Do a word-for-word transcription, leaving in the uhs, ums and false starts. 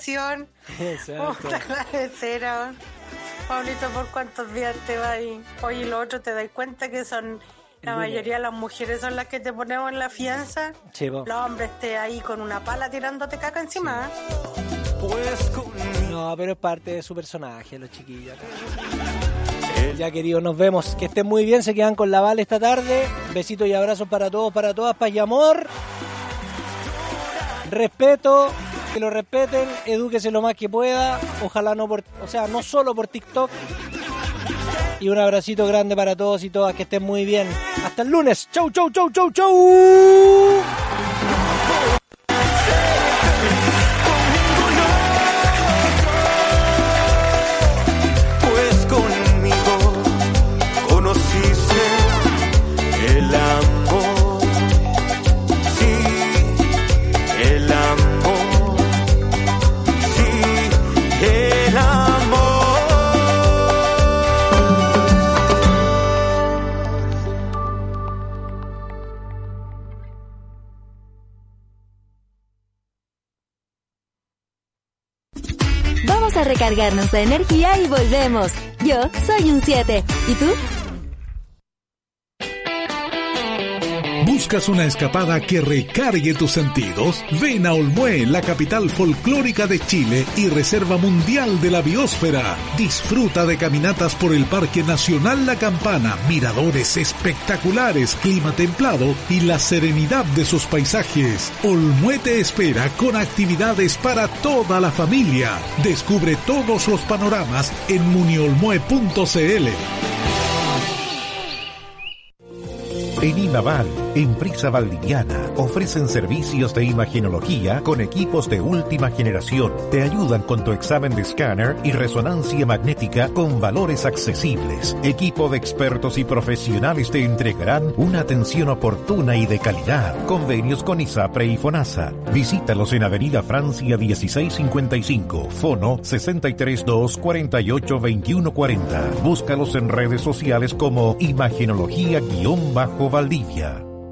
vacación. Exacto. Puta cabecera. Pablito, ¿por cuántos días te vas ahí? Oye, y lo otro, ¿te das cuenta que son la mayoría de las mujeres son las que te ponemos en la fianza? Sí, po. Los hombres te ahí con una pala tirándote caca encima. No, pero es parte de su personaje, los chiquillos. Ya, queridos, nos vemos. Que estén muy bien, se quedan con la Vale esta tarde. Besitos y abrazos para todos, para todas, paz y amor. Respeto, que lo respeten, edúquese lo más que pueda. Ojalá no por, o sea, no solo por TikTok. Y un abracito grande para todos y todas, que estén muy bien. Hasta el lunes. Chau, chau, chau, chau, chau. Vamos a recargarnos de energía y volvemos. Yo soy un siete. ¿Y tú? ¿Buscas una escapada que recargue tus sentidos? Ven a Olmué, la capital folclórica de Chile y reserva mundial de la biosfera. Disfruta de caminatas por el Parque Nacional La Campana, miradores espectaculares, clima templado y la serenidad de sus paisajes. Olmué te espera con actividades para toda la familia. Descubre todos los panoramas en muniolmue punto cl. En Imaval, empresa valdiviana, ofrecen servicios de imagenología con equipos de última generación. Te ayudan con tu examen de escáner y resonancia magnética con valores accesibles. Equipo de expertos y profesionales te entregarán una atención oportuna y de calidad. Convenios con ISAPRE y FONASA. Visítalos en Avenida Francia dieciséis cincuenta y cinco, Fono sesenta y tres dos cuarenta y ocho veintiuno cuarenta. Búscalos en redes sociales como Imagenología-Valdivia.